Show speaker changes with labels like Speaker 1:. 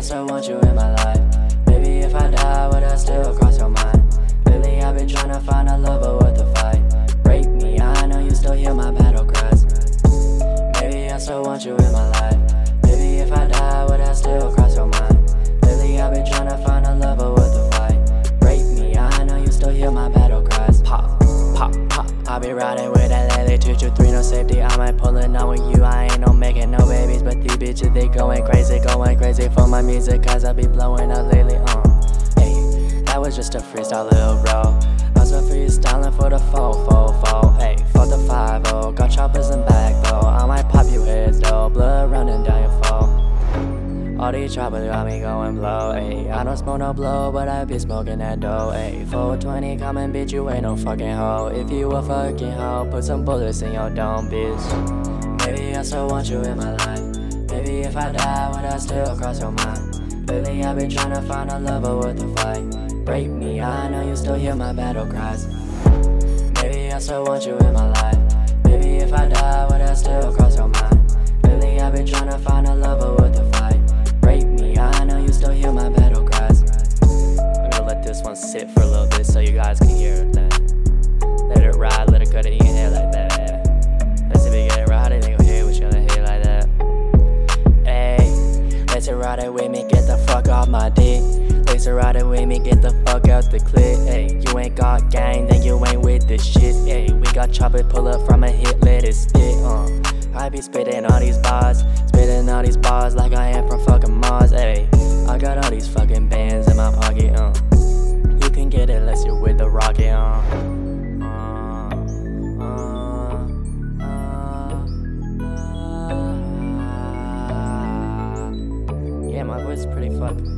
Speaker 1: still want you in my life. Maybe if I die, would I still cross your mind? Lately I've been trying to find a lover worth the fight. Break me, I know you still hear my battle cries. Maybe I still want you in my life. Maybe if I die, would I still cross your mind? Lately I've been trying to find a lover worth the fight. Break me, I know you still hear my battle cries. Pop, pop, pop. I be riding with that lately, 223, no safety. I might pull it on with you, I ain't no making no babies. But these bitches, they going crazy for my music, cause I be blowing up lately, Hey, that was just a freestyle, little bro. I was freestyling for the 444, hey, for the 5-0. Got choppers and back though, I might pop you heads though. Blood running down your fall. All these choppers got me going blow, ayy. I don't smoke no blow, but I be smoking that dough, ayy. 420 coming, bitch, you ain't no fucking hoe. If you a fucking hoe, put some bullets in your dome, bitch. Maybe I still want you in my life. Maybe if I die, would I still cross your mind? Lately I've been trying to find a lover worth the fight. Break me, I know you still hear my battle cries. Maybe I still want you in my life. Maybe if I die, would I still cross your mind? Lately I've been trying to find a lover worth the fight. Break me, I know you still hear my battle cries. I'm gonna let this one sit for a little bit so you guys can hear that. Let it ride, let it go to your head like that. Let's see if you get it right, and then go hear what you're gonna hear like that. Hey, let's ride it with me, get the fuck off my dick. Let's ride it with me, get the fuck out the clip. Hey, you ain't got gang, then you ain't with this shit. Hey, we got chopper, pull up from a hit, let it spit. I be spitting all these bars like I am from fucking Mars. Ayy, I got all these fucking bands in my pocket. You can get it unless you're with the rocket. Yeah, my voice is pretty fucked.